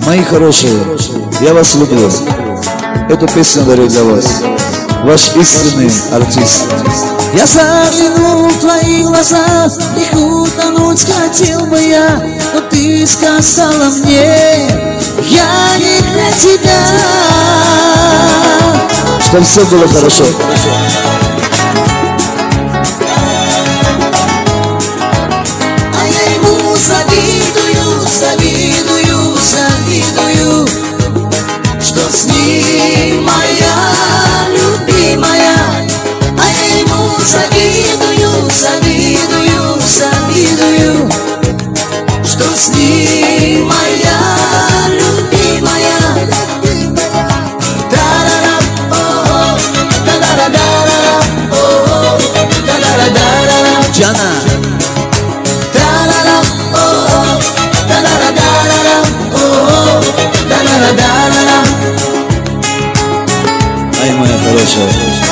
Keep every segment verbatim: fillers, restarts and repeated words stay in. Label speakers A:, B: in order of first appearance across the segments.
A: Мои хорошие, я вас люблю. Эту песню дарю для вас. Ваш истинный артист.
B: Я заглянул в твои глаза, их утонуть хотел бы я, но ты сказала мне, я не для тебя.
A: Чтобы все было хорошо.
B: А я ему завидую, завидую, завидую, что с ним моя любимая. А я ему завидую, завидую, завидую, что с ним моя любимая. Джана.
A: Ай, моя хорошая.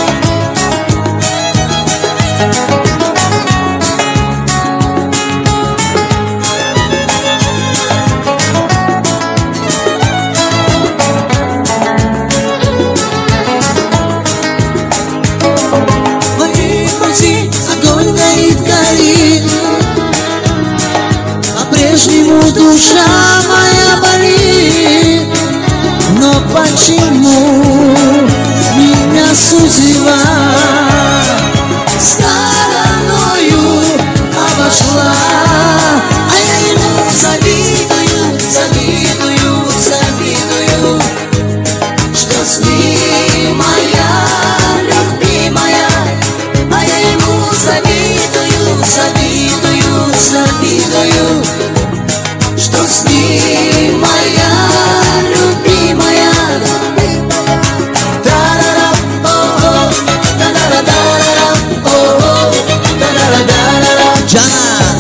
B: По-прежнему душа моя болит, но почему меня судьба стороною обошла? А я ему завидую, завидую, завидую, что с ним моя любимая. А я ему завидую, завидую, завидую, что с ним моя любимая. Джана.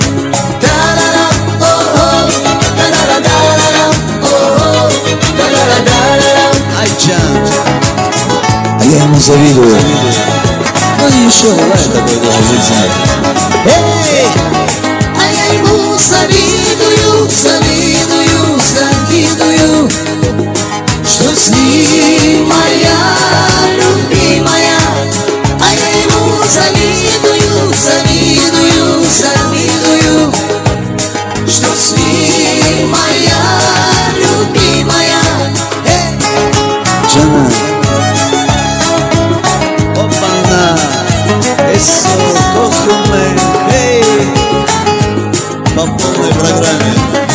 B: Ай, Джан.
A: А я ему завидую. Ну и еще бывает такое даже в жизни.
B: Эй! А я ему завидую, завидую, завидую, что с ним моя любимая. А я ему завидую, завидую, завидую, что с ним моя любимая. Эй!
A: Джана.
B: Опана! Eso, cógeme, hey,
A: По полной программе.